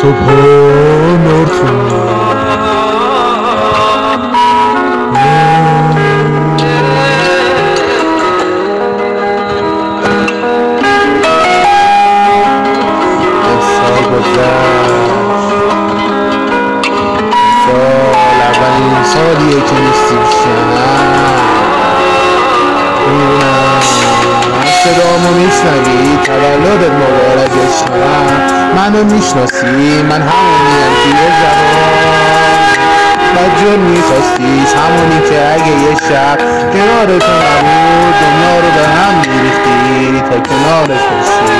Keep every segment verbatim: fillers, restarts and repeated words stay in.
صبح نور تو سالیه که نیستی پیشم، میدونم صدامو میشنوی، تولدت مبارک عشقم. منو میشناسی، من همونیم که یه زمان بدجور میخواستیش، همونی که اگه یه شب کنار تو نبود دنیا رو به هم میریختی تا کنارش باشی.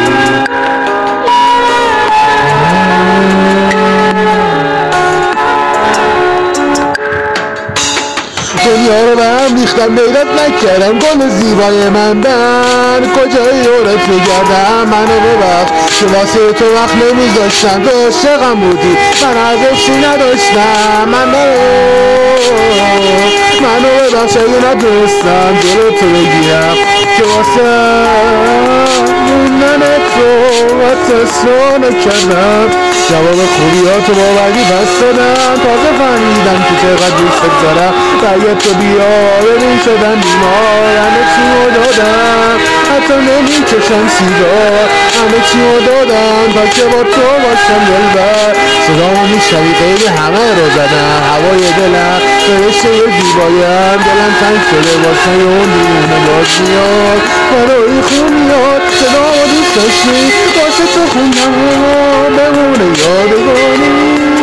دنیا رو به هم ریختم، لیلت نکردم گل زیبای من بن، کجای یورت میگردم منو ببخش که واسه تو وقت نمیذاشتم، تو عاشقم بودی من ارزشی نداشتم، من منو ببخش اگه ندونستم جلو تو بگیرم که واسه موندن تو واسه نکردم. جواب خوبیاتو با ولی بس دادم، تازه فهمیدم که چقدر دوست دارم، باید تو بیا ببین شدم بیمار، همه چیو دادم حتی نمیکشم سیگار، همه چیو دادم تا که با تو باشم دلبر. صدامو میشنوی خیلی همه رو زدم، هوای دلم فرشته زیبایم، دلم تنگ شده واسه اون دیونه باز میاد برای خون میاد. صدامو دوست داشتی واسه تو خوندم بمونه یادگاری.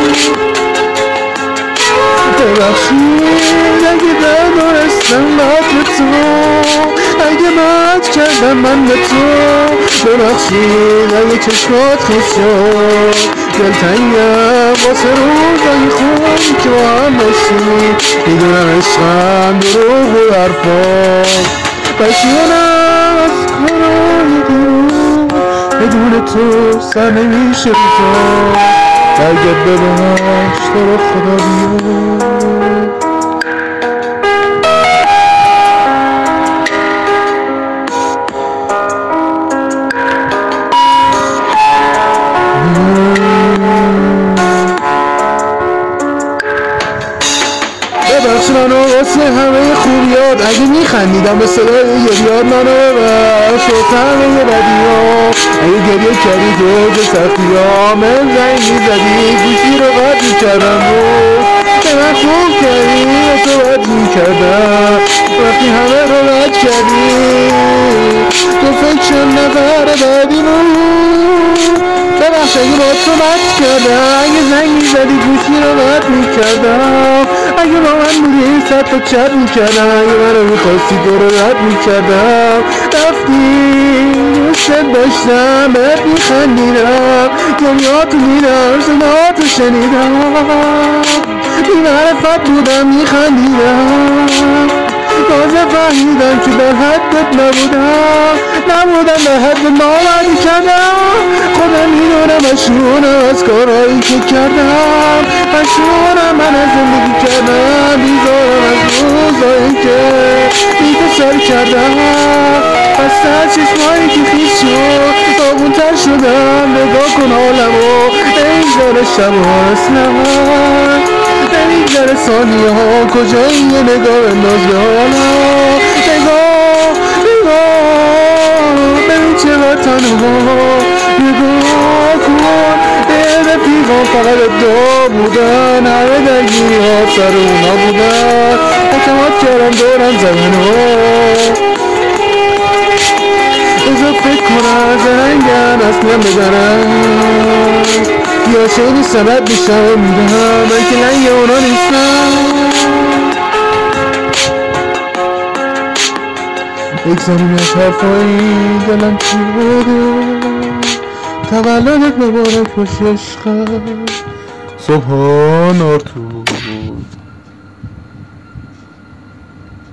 ببخشید اگه ندارستم قدر تو، اگه بد کردم من به تو، ببخشید اگه چشمات خوش شد، دلتنگم واسه روزای خوبی که با هم داشتیم، میدونم عشقم دروغ بود حرفات، پشیمونم از کارهای دیروز، بدون تو سر نمیشه روزا، اگه ببخش تو رو خدا بیاد. ببخش منو واسه همه خوبیات، اگه میخندیدم به صدای یه بیاد منو ببخش واسه همه بدیات، اگه گریه کردی تو جه سختی ها من زنگ میزدی گوشی رو قد میکردم بود به من خوب کردی و تو بد میکردم، وقتی همه رو رد کردی تو فکر نفر بعدی بود. ببخش اگه با تو بد کردم، اگه زنگ میزدی گوشی رو قد میکردم، اگه با من بودی صد تا چت میکردم، اگه من رو میخواستی تو رو رد میکردم، رفتی دوست داشتم بهت میخندیدم، دنیاتو میدم صداتو شنیدم، بی‌معرفت بودم میخندیدم، تازه فهمیدم که در حدت نبودم، نبودم در حد نامردی کردم، خودم میدونم پشیمونم از کارهایی که کردم، پشیمونم من از زندگی کردم، بیزارم از روزایی که بی تو سر کردم، خسته از چشمایی که خیس شد داغون‌تر شدم، نگاه کن حالمو نمیگذاره شب و اصلا نمیگذاره ثانیه ها، کجایی یه نگاه انداز به حالا، نگاه نگاه ببین چقدر تنها، نگاه کن یه رفیقان فقط ادعا بودن، همه درگیری ها سر اونا بودن، اعتماد کردم دورم زمین ها، بذار فکر کنم زرنگن اصلا بزنم، یا شیدی سبب بیشتر میدم من که لنگ اونا نیستم. بگذاریم از حرفایی دلم چی بوده، تولدت مبارک باشه عشقم، صبح نور تو.